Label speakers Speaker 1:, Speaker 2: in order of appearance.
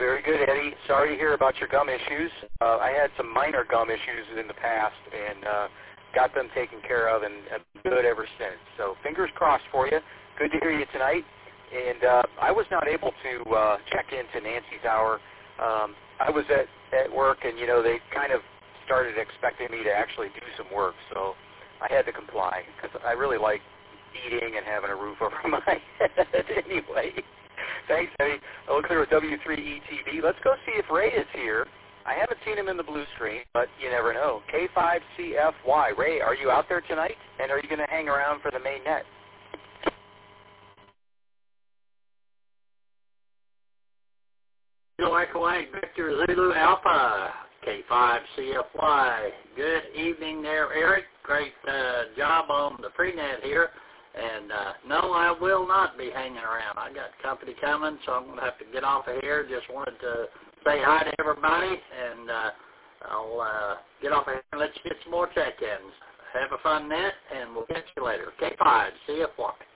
Speaker 1: Very good, Eddie. Sorry to hear about your gum issues. I had some minor gum issues in the past and got them taken care of and have been good ever since. So fingers crossed for you. Good to hear you tonight. And I was not able to check into Nancy's hour. I was at work, and, you know, they kind of started expecting me to actually do some work. So I had to comply because I really like eating and having a roof over my head anyway. Thanks, Eddie. I look clear with W3ETV. Let's go see if Ray is here. I haven't seen him in the blue screen, but you never know. K5CFY. Ray, are you out there tonight? And are you going to hang around for the main net?
Speaker 2: Echo Victor Zulu Alpha, K5CFY. Good evening there, Eric. Great job on the freenet here. And no, I will not be hanging around. I got company coming, so I'm going to have to get off of here. Just wanted to say hi to everybody, and I'll get off of here and let's get some more check-ins. Have a fun net, and we'll catch you later. K5CFY.